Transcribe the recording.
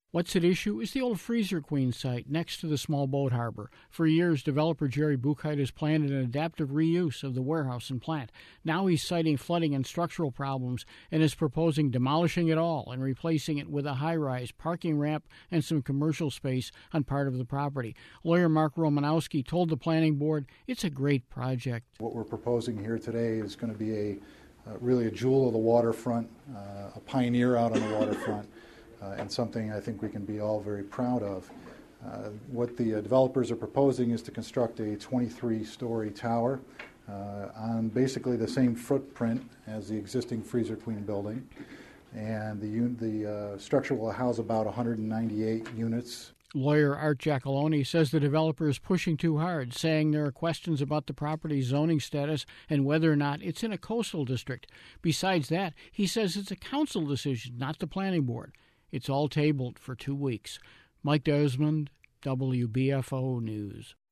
What's at issue is the old Freezer Queen site next to the small boat harbor. For years, developer Jerry Buchheit has planned an adaptive reuse of the warehouse and plant. Now he's citing flooding and structural problems and is proposing demolishing it all and replacing it with a high-rise parking ramp and some commercial space on part of the property. Lawyer Mark Romanowski told the planning board it's a great project. What we're proposing here today is going to be really a jewel of the waterfront, a pioneer out on the waterfront. And something I think we can be all very proud of. What the developers are proposing is to construct a 23-story tower on basically the same footprint as the existing Freezer Queen building. And the structure will house about 198 units. Lawyer Art Giacalone says the developer is pushing too hard, saying there are questions about the property's zoning status and whether or not it's in a coastal district. Besides that, he says it's a council decision, not the planning board. It's all tabled for 2 weeks. Mike Desmond, WBFO News.